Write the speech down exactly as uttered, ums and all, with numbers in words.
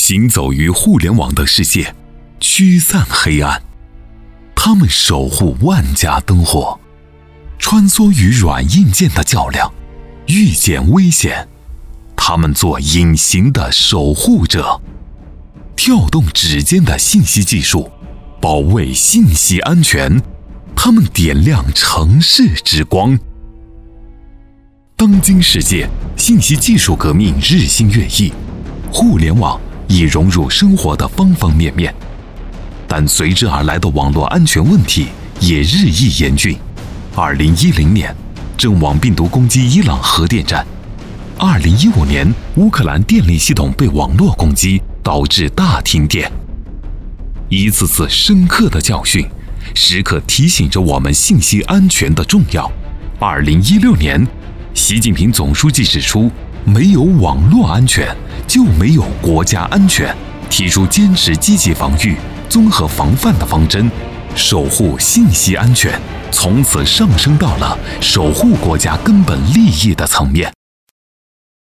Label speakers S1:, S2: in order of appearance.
S1: 行走于互联网的世界，驱散黑暗。他们守护万家灯火，穿梭于软硬件的较量，遇见危险，他们做隐形的守护者，跳动指尖的信息技术，保卫信息安全，他们点亮城市之光。当今世界，信息技术革命日新月异，互联网已融入生活的方方面面，但随之而来的网络安全问题也日益严峻。二零一零年，阵亡病毒攻击伊朗核电站；二零一五年，乌克兰电力系统被网络攻击，导致大停电。一次次深刻的教训，时刻提醒着我们信息安全的重要。二零一六年，习近平总书记指出，没有网络安全，就没有国家安全，提出坚持积极防御、综合防范的方针，守护信息安全，从此上升到了守护国家根本利益的层面。